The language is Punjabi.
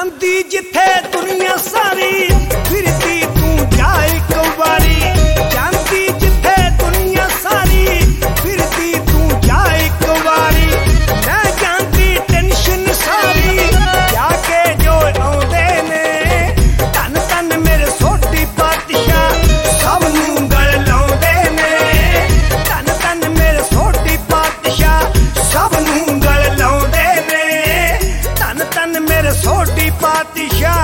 ਜਾਂਦੀ ਜਿੱਥੇ ਦੁਨੀਆ ਸਾਰੀ ਫਿਰਦੀ ਤੂੰ ਜਾ ਇੱਕ ਵਾਰੀ ਜਾਂਦੀ ਜਿੱਥੇ ਦੁਨੀਆ ਸਾਰੀ ਫਿਰਦੀ ਤੂੰ ਜਾ ਇੱਕ ਵਾਰੀ ਲੈ ਜਾਂਦੀ ਟੈਨਸ਼ਨ ਸਾਰੀ ਜਾ ਕੇ ਜੋ ਆਉਂਦੇ ਨੇ ਧੰਨ ਧੰਨ ਮੇਰੇ ਸੋਢੀ ਪਾਤਸ਼ਾਹ ਸਭ ਨੂੰ ਗਲ ਲਾਉਂਦੇ ਨੇ ਧੰਨ ਧੰਨ ਮੇਰੇ ਸੋਢੀ ਪਾਤਸ਼ਾਹ ਸਭ ਨੂੰ ਗਲ ਲਾਉਂਦੇ ਨੇ ਧੰਨ ਧੰਨ ਮੇਰੇ ਸੋਢੀ ਪਾਤਸ਼ਾਹ